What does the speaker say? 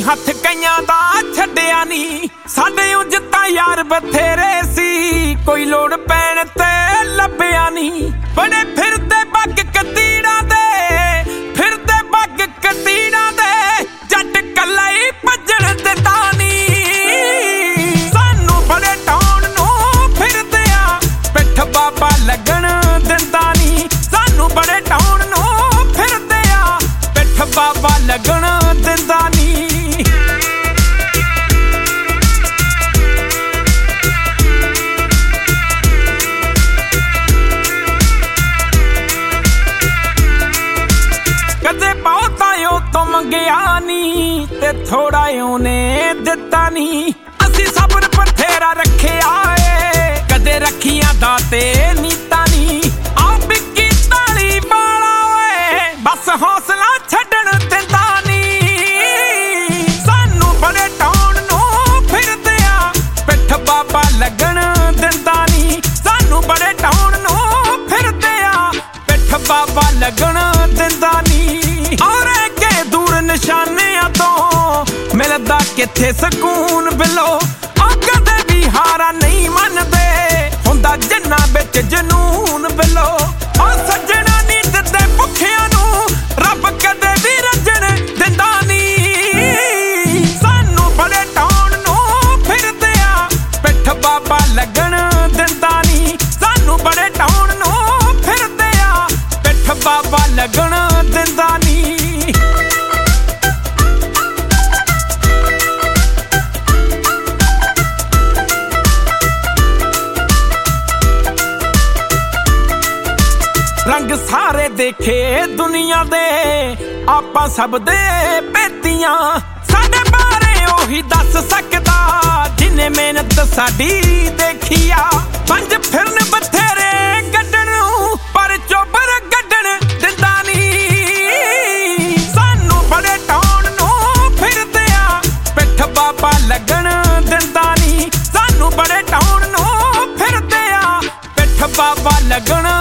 ਅਸੀਂ ਹੱਥ ਕਈਆਂ ਦਾ ਛੱਡਿਆ ਨੀ, ਸਾਡੇ ਉਂਝ ਤਾਂ ਯਾਰ ਬਥੇਰੇ ਸੀ, ਕੋਈ ਲੋੜ ਪੈਣ ਤੇ ਲੱਭਿਆ ਨੀ। ਬੜੇ ਫਿਰਦੇ ਬੱਗ ਕਤੀੜਾਂ ਦੇ, ਫਿਰਦੇ ਬੱਗ ਕਤੀੜਾਂ ਦੇ, ਜੱਟ ਕੱਲਾ ਹੀ ਭੱਜਣ ਦਿੰਦਾ ਨੀ। ਸਾਨੂੰ ਬੜੇ ਟਾਉਣ ਨੂੰ ਫਿਰਦੇ ਆ, ਪਿੱਠ ਬਾਬਾ ਲੱਗਣ ਦਿੰਦਾ ਨੀ। ਸਾਨੂੰ ਬੜੇ ਟਾਉਣ ਨੂੰ ਫਿਰਦੇ ਆ, ਪਿੱਠ ਬਾਬਾ ਲੱਗਣ ਦਿੰਦਾ ਨੀ। ਕਦੇ ਬਹੁਤਾ ਉਹ ਤੋਂ ਮੰਗਿਆ ਨੀ, ਤੇ ਥੋੜਾ ਉਹਨੇ ਦਿੱਤਾ ਨੀ। ਅਸੀਂ ਸਬਰ ਬਥੇਰਾ ਰੱਖਿਆ ਏ, ਕਦੇ ਰੱਖੀਆਂ ਦਾ ਤੇ ਨੀਤਾ ਨੀ। ਆ ਬਿੱਕੀ ਤਾਲੀ ਵਾਲਾ ਓਏ, ਬਸ ਹੌਸਲਾ ਛੱਡਣ ਦਿੰਦਾ ਨੀ। ਸਾਨੂੰ ਬੜੇ ਟਾਉਣ ਨੂੰ ਫਿਰਦੇ ਆ, ਪਿੱਠ ਬਾਬਾ ਲੱਗਣ ਦਿੰਦਾ ਨੀ। ਸਾਨੂੰ ਬੜੇ ਟਾਉਣ ਨੂੰ ਫਿਰਦੇ ਆ, ਪਿੱਠ ਬਾਬਾ ਲੱਗਣ ਦਿੰਦਾ ਨੀ। ਔਰ ਅੱਗੇ ਦੂਰ ਨਿਸ਼ਾਨਿਆਂ ਤੋਂ ਮਿਲਦਾ ਕਿੱਥੇ ਸਕੂਨ ਬਿਲੋ। ਉਹ ਕਦੇ ਵੀ ਹਾਰਾ ਨਹੀਂ ਮੰਨਦੇ, ਹੁੰਦਾ ਜਿੰਨਾ ਵਿੱਚ ਜਨੂਨ ਬਿਲੋ। ਉਹ ਸੱਜਣਾ ਨੀ ਦਿੰਦੇ ਭੁੱਖਿਆਂ ਨੂੰ, ਰੱਬ ਕਦੇ ਵੀ ਰੱਜਣ ਦਿੰਦਾ ਨੀ। ਸਾਨੂੰ ਬੜੇ ਟਾਉਣ ਨੂੰ ਫਿਰਦੇ ਆ, ਪਿੱਠ ਬਾਬਾ ਲੱਗਣ ਦਿੰਦਾ ਨੀ। ਸਾਨੂੰ ਬੜੇ ਟਾਉਣ ਨੂੰ ਫਿਰਦੇ ਆ, ਪਿੱਠ ਬਾਬਾ ਲੱਗਣ ਦਿੰਦਾ ਨੀ। ਰੰਗ ਸਾਰੇ ਦੇਖੇ ਦੁਨੀਆ ਦੇ, ਆਪਾਂ ਸਭ ਦੇ ਭੇਤੀਆਂ। ਸਾਡੇ ਬਾਰੇ ਉਹੀ ਦੱਸ ਸਕਦਾ, ਜਿਨੇ ਮਿਹਨਤ ਸਾਡੀ ਦੇਖੀ ਆ। ਪੰਜ ਫਿਰਨ ਬਥੇਰੇ ਕੱਢਣ ਨੂੰ, ਪਰ ਚੋਬਰ ਕੱਢਣ ਦਿੰਦਾ ਨੀ। ਸਾਨੂੰ ਬੜੇ ਟਾਉਣ ਨੂੰ ਫਿਰਦੇ ਆ, ਪਿੱਠ ਬਾਬਾ ਲੱਗਣ ਦਿੰਦਾ ਨੀ। ਸਾਨੂੰ ਬੜੇ ਟਾਉਣ ਨੂੰ ਫਿਰਦੇ ਆ, ਪਿੱਠ ਬਾਬਾ ਲੱਗਣ